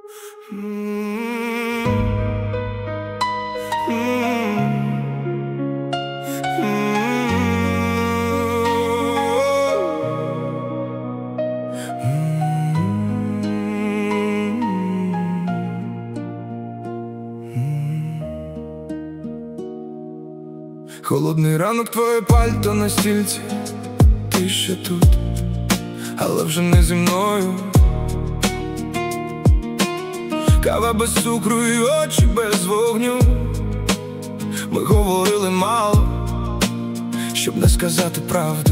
Холодний ранок, твоє пальто на стільці, ти ще тут, але вже не зі мною. Кава без цукру і очі без вогню. Ми говорили мало, щоб не сказати правду.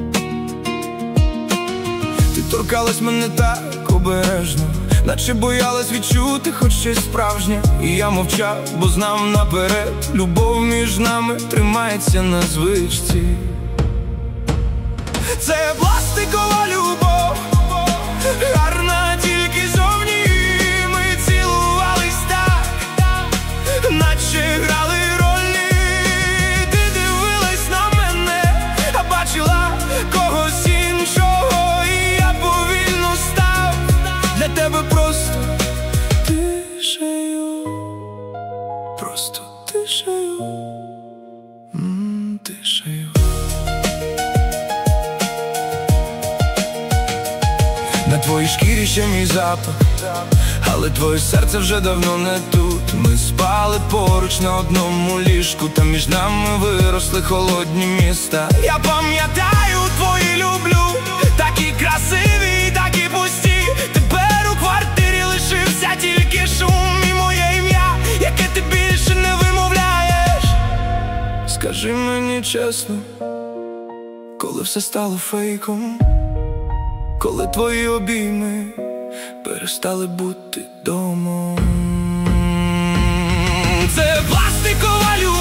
Ти торкалась мене так обережно, наче боялась відчути хоч щось справжнє. І я мовчав, бо знав наперед, любов між нами тримається на звичці. Це пластикова любов, гарна тільки зовні. Ми цілувались так, наче грали ролі. Ти дивилась на мене, а бачила когось іншого. І я повільно став для тебе просто тишею, просто тишею, тишею. На твоїй шкірі ще мій запах, але твоє серце вже давно не тут. Ми спали поруч на одному ліжку, та між нами виросли холодні міста. Я пам'ятаю твої люблю, такі красиві, такі пусті. Тепер у квартирі лишився тільки шум і моє ім'я, яке ти більше не вимовляєш. Скажи мені чесно, коли все стало фейком, коли твої обійми перестали бути домом. Це пластикова любов.